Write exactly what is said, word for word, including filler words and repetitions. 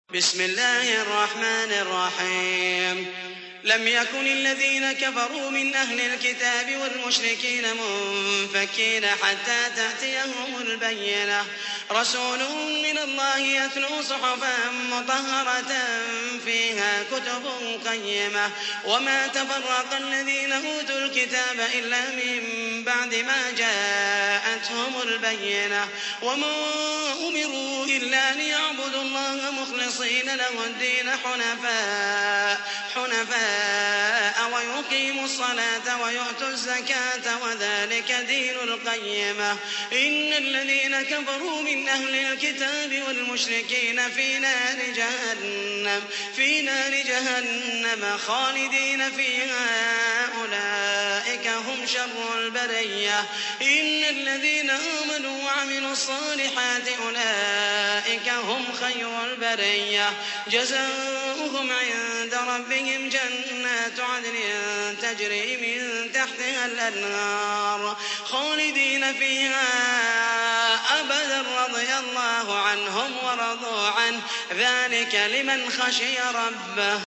بسم الله الرحمن الرحيم لم يكن الذين كفروا من أهل الكتاب والمشركين منفكين حتى تأتيهم البينة رسول من الله يتلو صحفا مطهرة فيها كتب قيمة وما تفرق الذين أوتوا الكتاب إلا من بعد ما جاءتهم البينة وما أمروا إلا ليعبدوا الله مخلصين له الدين حنفاء حنفاء ويقيموا الصلاة ويؤتوا الزكاة وذلك دين القيمة إن الذين كفروا من أهل الكتاب والمشركين في نار جهنم في نار جهنم خالدين فيها أولئك هم شر البرية إن الذين آمنوا وعملوا الصالحات أولئك هم خير البرية جزاؤهم عند ربهم جنات عدن تجري من تحتها الأنهار خالدين فيها أبدا رضي الله عنهم ورضوا عنه ذلك لمن خشي ربه.